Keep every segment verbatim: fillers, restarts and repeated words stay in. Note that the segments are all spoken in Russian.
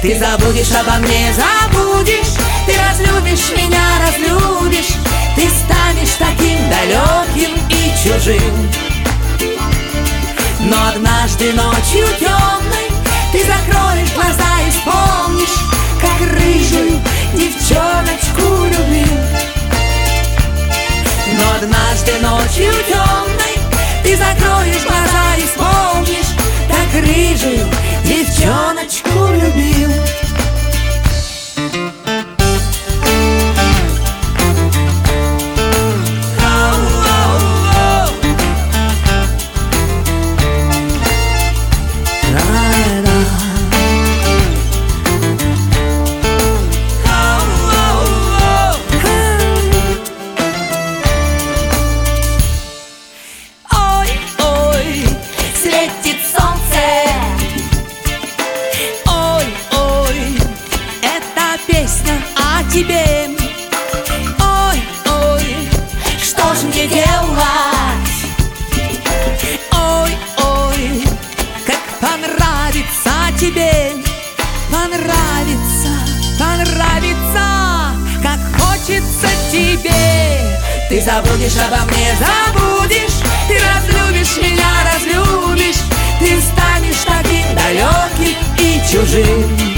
Ты забудешь обо мне, забудешь. Ты разлюбишь меня, разлюбишь. Ты станешь таким далеким и чужим. Но однажды ночью темной ты закроешь глаза и вспомнишь, как рыжую девчоночку любил. Но однажды ночью темной ты закроешь глаза и вспомнишь, как рыжую девчоночку любил. Песня о тебе. Ой, ой, что ж мне делать? Ой, ой, как понравится тебе. Понравится, понравится, как хочется тебе. Ты забудешь обо мне, забудешь. Ты разлюбишь меня, разлюбишь. Ты станешь таким далеким и чужим.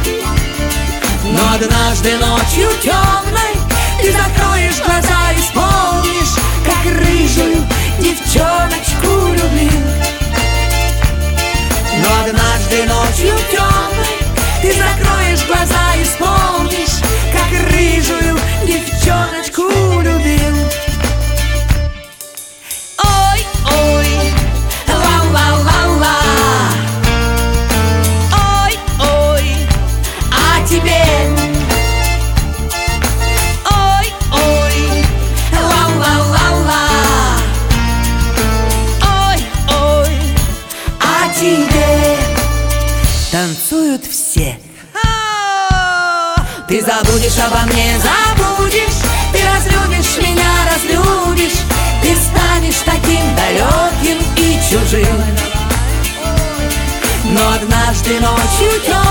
Но однажды ночью темной ты закроешь глаза и вспомнишь, как рыжую девчоночку любил. Но однажды ночью темной ты закроешь глаза и вспомнишь, как рыжую девчоночку любил. Ой, ой, ла-ла-ла-ла. Ой, ой, а тебе. Танцуют все. Ты забудешь обо мне, забудешь. Ты разлюбишь меня, разлюбишь. Ты станешь таким далеким и чужим. Но однажды ночью темной